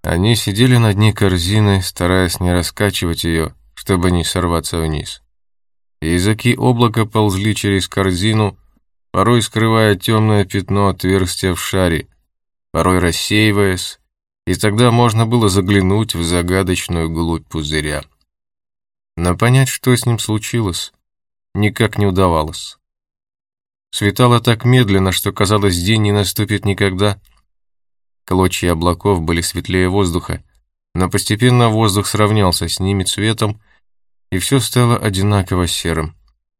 Они сидели на дне корзины, стараясь не раскачивать ее, чтобы не сорваться вниз. Языки облака ползли через корзину, порой скрывая темное пятно отверстия в шаре, порой рассеиваясь, и тогда можно было заглянуть в загадочную глубь пузыря. Но понять, что с ним случилось, никак не удавалось. Светало так медленно, что казалось, день не наступит никогда. Клочья облаков были светлее воздуха, но постепенно воздух сравнялся с ними цветом, и все стало одинаково серым.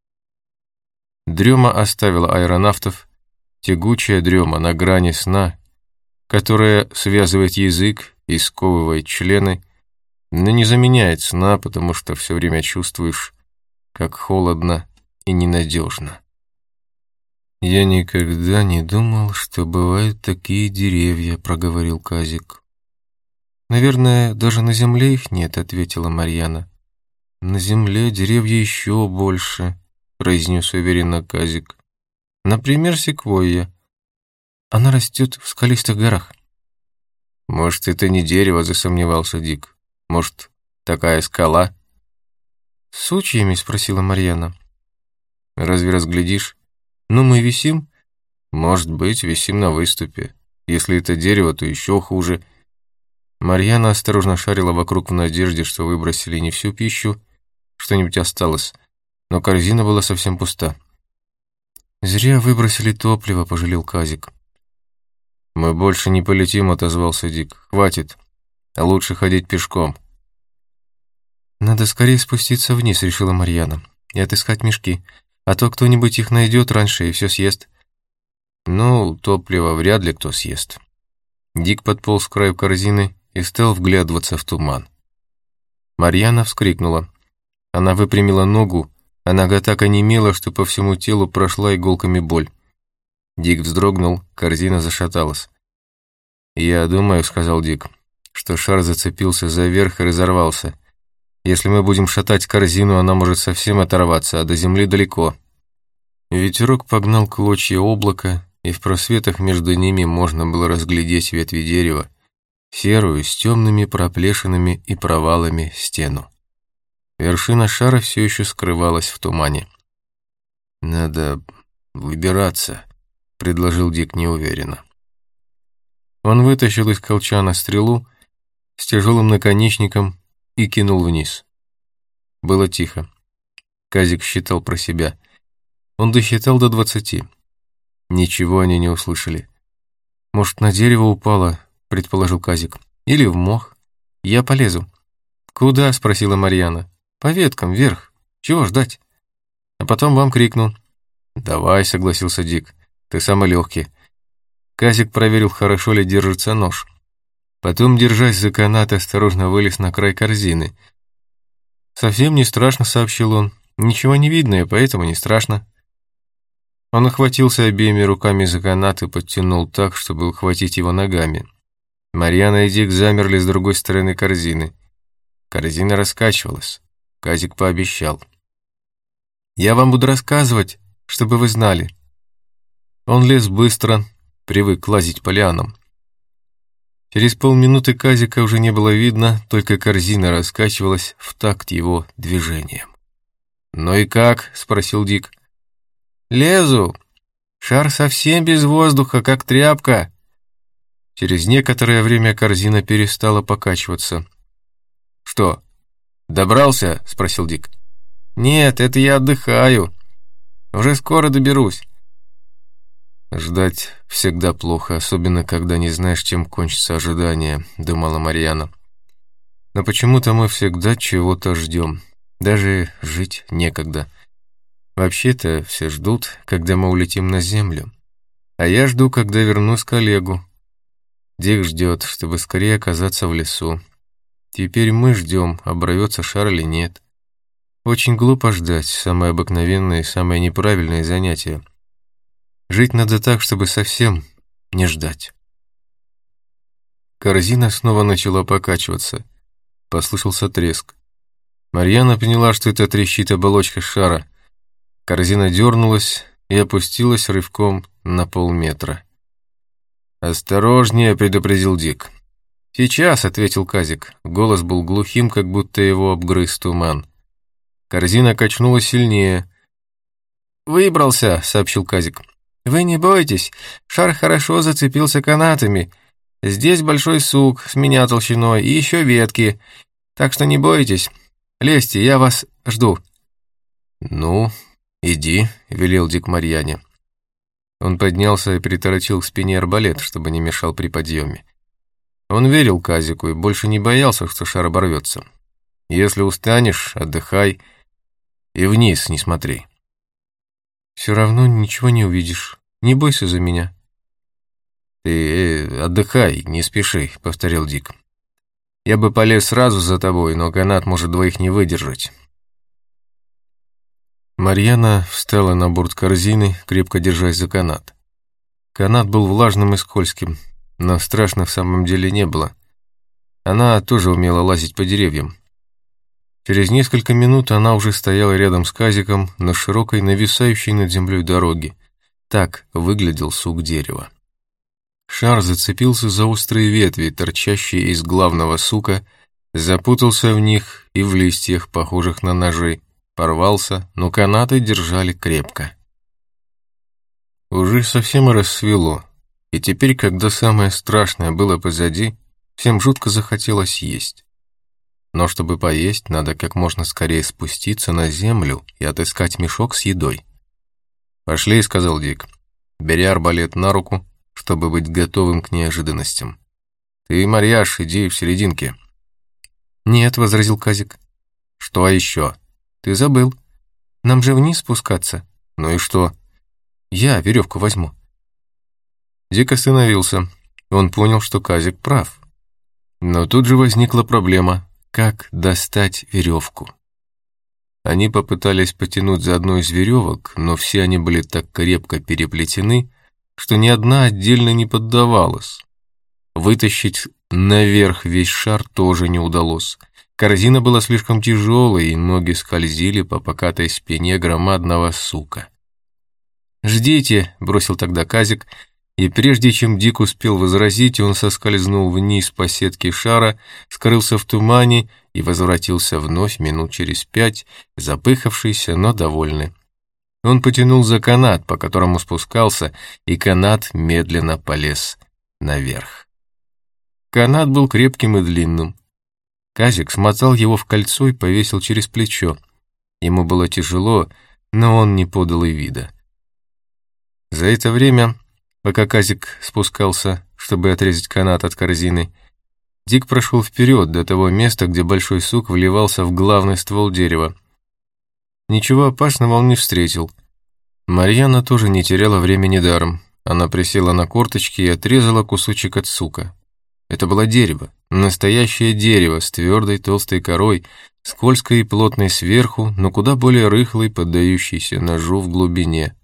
Дрема оставила аэронавтов, тягучая дрема на грани сна, которая связывает язык и сковывает члены, но не заменяет сна, потому что все время чувствуешь, как холодно и ненадежно. «Я никогда не думал, что бывают такие деревья», — проговорил Казик. «Наверное, даже на земле их нет», — ответила Марьяна. «На земле деревья еще больше», — произнес уверенно Казик. «Например, секвойя. Она растет в скалистых горах». «Может, это не дерево», — засомневался Дик. «Может, такая скала?» «С сучьями?» — спросила Марьяна. «Разве разглядишь? Ну, мы висим?» «Может быть, висим на выступе. Если это дерево, то еще хуже». Марьяна осторожно шарила вокруг в надежде, что выбросили не всю пищу, что-нибудь осталось, но корзина была совсем пуста. «Зря выбросили топливо», — пожалел Казик. «Мы больше не полетим», — отозвался Дик. «Хватит. Лучше ходить пешком». «Надо скорее спуститься вниз», — решила Марьяна, — «и отыскать мешки, а то кто-нибудь их найдет раньше и все съест». «Ну, топливо вряд ли кто съест». Дик подполз к краю корзины и стал вглядываться в туман. Марьяна вскрикнула. Она выпрямила ногу, а нога так онемела, что по всему телу прошла иголками боль. Дик вздрогнул, корзина зашаталась. «Я думаю», — сказал Дик, — «что шар зацепился за верх и разорвался. Если мы будем шатать корзину, она может совсем оторваться, а до земли далеко». Ветерок погнал клочья облака, и в просветах между ними можно было разглядеть ветви дерева, серую, с темными проплешинами и провалами стену. Вершина шара все еще скрывалась в тумане. «Надо выбираться», — предложил Дик неуверенно. Он вытащил из колчана стрелу с тяжелым наконечником и кинул вниз. Было тихо. Казик считал про себя. Он досчитал до 20. Ничего они не услышали. «Может, на дерево упало?» — предположил Казик. «Или в мох. Я полезу». «Куда?» — спросила Марьяна. «По веткам, вверх. Чего ждать?» «А потом вам крикну». «Давай», — согласился Дик. «Ты самый легкий». Казик проверил, хорошо ли держится нож. Потом, держась за канат, осторожно вылез на край корзины. «Совсем не страшно», — сообщил он. «Ничего не видно, и поэтому не страшно». Он охватился обеими руками за канат и подтянул так, чтобы ухватить его ногами. Марьяна и Дик замерли с другой стороны корзины. Корзина раскачивалась. Казик пообещал: «Я вам буду рассказывать, чтобы вы знали». Он лез быстро, привык лазить по лианам. Через полминуты Казика уже не было видно, только корзина раскачивалась в такт его движением. «Ну и как?» — спросил Дик. «Лезу. Шар совсем без воздуха, как тряпка». Через некоторое время корзина перестала покачиваться. «Что, добрался?» — спросил Дик. «Нет, это я отдыхаю. Уже скоро доберусь». «Ждать всегда плохо, особенно когда не знаешь, чем кончится ожидание», — думала Марьяна. «Но почему-то мы всегда чего-то ждем. Даже жить некогда. Вообще-то все ждут, когда мы улетим на землю. А я жду, когда вернусь к Олегу. Дик ждет, чтобы скорее оказаться в лесу. Теперь мы ждем, оборвется шар или нет. Очень глупо ждать, самое обыкновенное и самое неправильное занятие. Жить надо так, чтобы совсем не ждать». Корзина снова начала покачиваться. Послышался треск. Марьяна поняла, что это трещит оболочка шара. Корзина дернулась и опустилась рывком на полметра. «Осторожнее», — предупредил Дик. «Сейчас», — ответил Казик. Голос был глухим, как будто его обгрыз туман. Корзина качнулась сильнее. «Выбрался», — сообщил Казик. «Вы не бойтесь, шар хорошо зацепился канатами. Здесь большой сук с меня толщиной и еще ветки, так что не бойтесь. Лезьте, я вас жду». «Ну, иди», — велел Дик Марьяне. Он поднялся и приторочил к спине арбалет, чтобы не мешал при подъеме. Он верил Казику и больше не боялся, что шар оборвется. «Если устанешь, отдыхай и вниз не смотри». «Все равно ничего не увидишь. Не бойся за меня». «Ты отдыхай, не спеши», — повторил Дик. «Я бы полез сразу за тобой, но канат может двоих не выдержать». Марьяна встала на борт корзины, крепко держась за канат. Канат был влажным и скользким, но страшно в самом деле не было. Она тоже умела лазить по деревьям. Через несколько минут она уже стояла рядом с Казиком на широкой, нависающей над землей дороге. Так выглядел сук дерева. Шар зацепился за острые ветви, торчащие из главного сука, запутался в них и в листьях, похожих на ножи, порвался, но канаты держали крепко. Уже совсем рассвело, и теперь, когда самое страшное было позади, всем жутко захотелось есть. Но чтобы поесть, надо как можно скорее спуститься на землю и отыскать мешок с едой. «Пошли», — сказал Дик, беря арбалет на руку, чтобы быть готовым к неожиданностям. «Ты, Марьяш, иди в серединке». «Нет», — возразил Казик. «Что еще?» «Ты забыл. Нам же вниз спускаться». «Ну и что?» «Я веревку возьму». Дик остановился. Он понял, что Казик прав. Но тут же возникла проблема. Как достать веревку? Они попытались потянуть за одну из веревок, но все они были так крепко переплетены, что ни одна отдельно не поддавалась. Вытащить наверх весь шар тоже не удалось. Корзина была слишком тяжелой, и ноги скользили по покатой спине громадного сука. «Ждите», — бросил тогда Казик, и прежде чем Дик успел возразить, он соскользнул вниз по сетке шара, скрылся в тумане и возвратился вновь минут через 5, запыхавшийся, но довольный. Он потянул за канат, по которому спускался, и канат медленно полез наверх. Канат был крепким и длинным. Казик смотал его в кольцо и повесил через плечо. Ему было тяжело, но он не подал и вида. За это время, пока Казик спускался, чтобы отрезать канат от корзины, Дик прошел вперед до того места, где большой сук вливался в главный ствол дерева. Ничего опасного он не встретил. Марьяна тоже не теряла времени даром. Она присела на корточки и отрезала кусочек от сука. Это было дерево, настоящее дерево с твердой толстой корой, скользкой и плотной сверху, но куда более рыхлой, поддающейся ножу в глубине.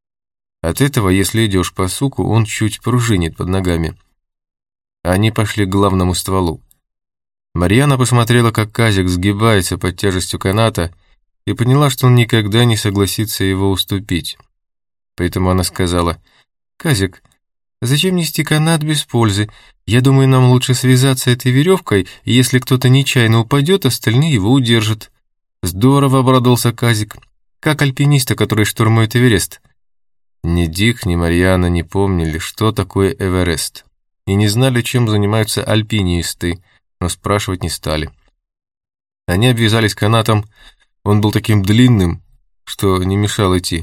От этого, если идешь по суку, он чуть пружинит под ногами. Они пошли к главному стволу. Марьяна посмотрела, как Казик сгибается под тяжестью каната, и поняла, что он никогда не согласится его уступить. Поэтому она сказала: «Казик, зачем нести канат без пользы? Я думаю, нам лучше связаться этой веревкой, и если кто-то нечаянно упадет, остальные его удержат». «Здорово», — обрадовался Казик, «как альпинисты, которые штурмуют Эверест». Ни Дик, ни Марьяна не помнили, что такое Эверест, и не знали, чем занимаются альпинисты, но спрашивать не стали. Они обвязались канатом, он был таким длинным, что не мешал идти.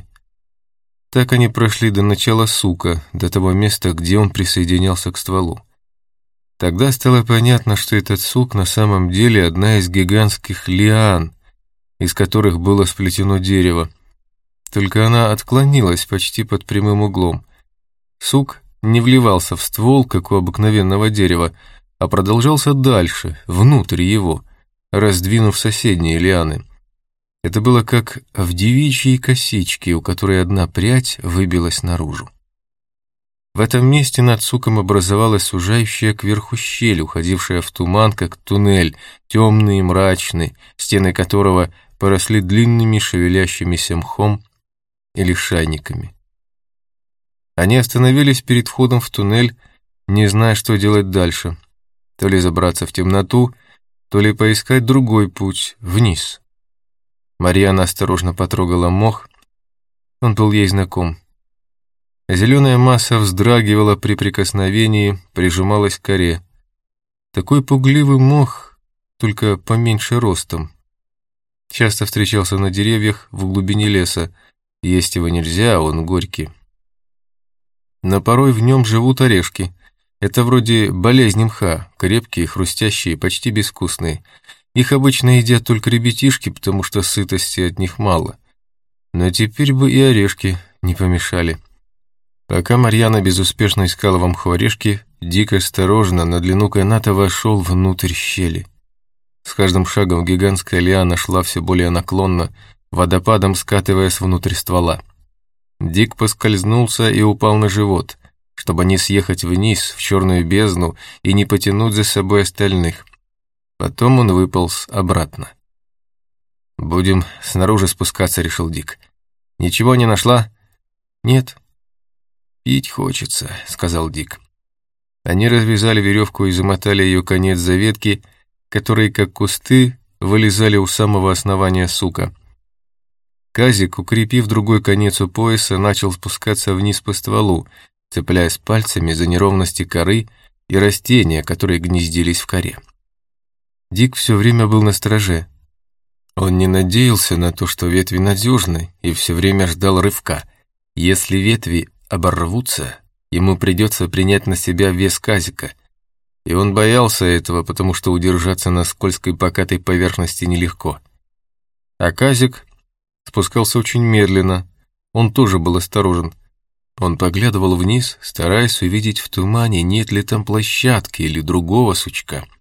Так они прошли до начала сука, до того места, где он присоединялся к стволу. Тогда стало понятно, что этот сук на самом деле одна из гигантских лиан, из которых было сплетено дерево. Только она отклонилась почти под прямым углом. Сук не вливался в ствол, как у обыкновенного дерева, а продолжался дальше, внутрь его, раздвинув соседние лианы. Это было как в девичьей косичке, у которой одна прядь выбилась наружу. В этом месте над суком образовалась сужающая кверху щель, уходившая в туман, как туннель, темный и мрачный, стены которого поросли длинными шевелящимися мхом или шайниками. Они остановились перед входом в туннель, не зная, что делать дальше. то ли забраться в темноту, то ли поискать другой путь, вниз. Марьяна осторожно потрогала мох, он был ей знаком. Зеленая масса вздрагивала при прикосновении, прижималась к коре. Такой пугливый мох, только поменьше ростом. Часто встречался на деревьях в глубине леса. Есть его нельзя, он горький. Но порой в нем живут орешки. Это вроде болезни мха, крепкие, хрустящие, почти безвкусные. Их обычно едят только ребятишки, потому что сытости от них мало. Но теперь бы и орешки не помешали. Пока Марьяна безуспешно искала в мху орешки, Дик осторожно на длину каната вошел внутрь щели. С каждым шагом гигантская лиана шла все более наклонно, водопадом скатываясь внутрь ствола. Дик поскользнулся и упал на живот, чтобы не съехать вниз, в черную бездну, и не потянуть за собой остальных. Потом он выполз обратно. «Будем снаружи спускаться», — решил Дик. «Ничего не нашла?» «Нет». «Пить хочется», — сказал Дик. Они развязали веревку и замотали ее конец за ветки, которые, как кусты, вылезали у самого основания сука. Казик, укрепив другой конец у пояса, начал спускаться вниз по стволу, цепляясь пальцами за неровности коры и растения, которые гнездились в коре. Дик все время был настороже. Он не надеялся на то, что ветви надежны, и все время ждал рывка. Если ветви оборвутся, ему придется принять на себя вес Казика. И он боялся этого, потому что удержаться на скользкой покатой поверхности нелегко. А Казик спускался очень медленно, он тоже был осторожен. Он поглядывал вниз, стараясь увидеть в тумане, нет ли там площадки или другого сучка.